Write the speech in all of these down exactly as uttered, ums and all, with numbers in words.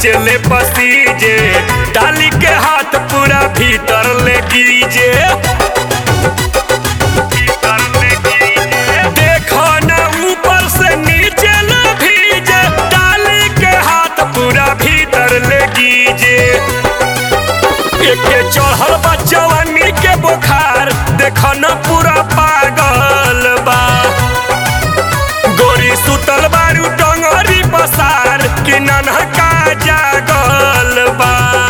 नीचे ले पसीजे, डाली के हाथ पूरा भीतर ले कीजे। देखो ना ऊपर से नीचे ले भीजे, डाली के हाथ पूरा भीतर ले कीजे। एक चढ़ल बा जवानी के बुखार, देखो ना पूरा पागल बा। गोरी सुतल बारू टंगरी पसार, कि नन्हका जागल बा।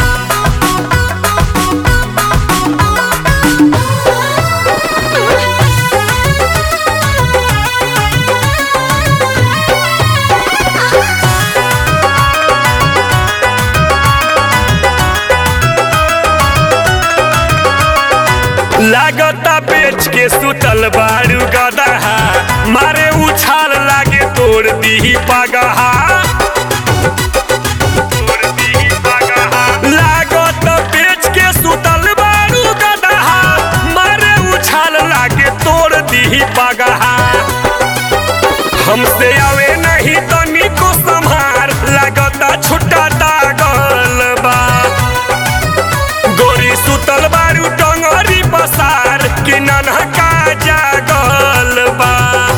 लागता बेच के सुतल बारू गदहा, मारे उछाल लागे तोड़ दी पगहा। लागत बेच के सुतल बारू गदहा, मारे उछाल लागे तोड़ दी पगहा। हमसे आवे नहीं तनी को संभार, लागता छुट्टा दागल बा। गोरी सुतल बारू टंगरी पसार, कि नन्हका जागल बा।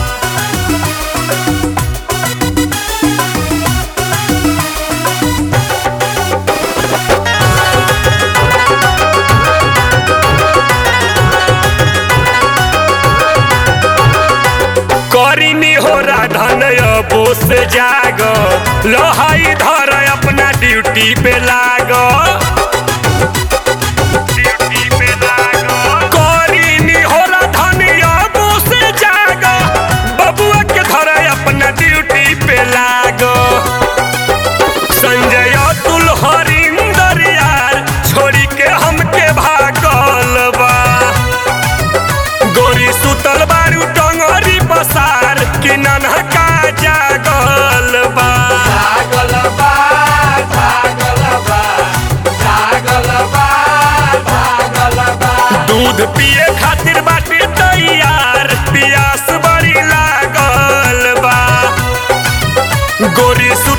करीनी हो राधन अबो से जाग, लोहाई धर अपना ड्यूटी पे लाग। करीनी हो राधन अबो से जाग, बबुआ के धर अपना ड्यूटी पे लाग। संजय अतुल हरिंदर यार, छोड़ी के हमके भागल बा। गोरी सुतल बारू टंगरी पसार, कि नन्हका जागल बा। जागल बा, जागल बा, जागल बा, जागल बा। दूध पिए खातिर बाटे तैयार, पियास बड़ी लागल बा। गोरी